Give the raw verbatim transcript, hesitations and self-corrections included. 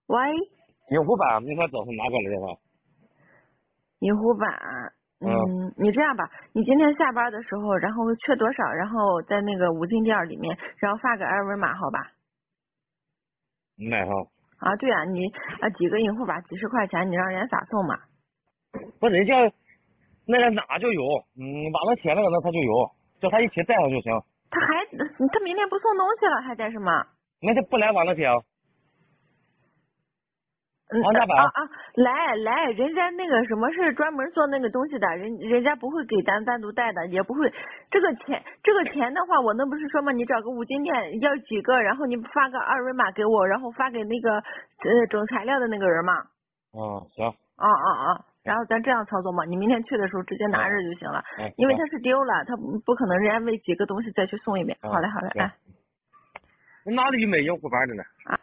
喂， 银湖版明天早上拿过来的话， 银湖版，嗯， 嗯你这样吧，你今天下班的时候，然后缺多少，然后在那个五金店里面，然后发个二维码，好吧？ 买哈。 啊，对啊，你啊几个银护吧，几十块钱，你让人家咋送嘛？ 不，人家那个哪就有，嗯，网上写那个那他就有，叫他一起带上就行。 他还他明天不送东西了，还干什么？ 那就不来网上写啊。 嗯王家版啊啊，来来，人家那个什么是专门做那个东西的，人人家不会给咱单独带的，也不会这个钱这个钱的话，我那不是说嘛，你找个五金店要几个，然后你发个二维码给我，然后发给那个呃整材料的那个人嘛。 嗯，行。 啊啊啊！然后咱这样操作嘛，你明天去的时候直接拿着就行了， 嗯， 因为他是丢了，他不不可能人家为几个东西再去送一遍。 嗯， 好嘞好嘞， 行。 哎。 哪里有买银湖版的呢？ 啊。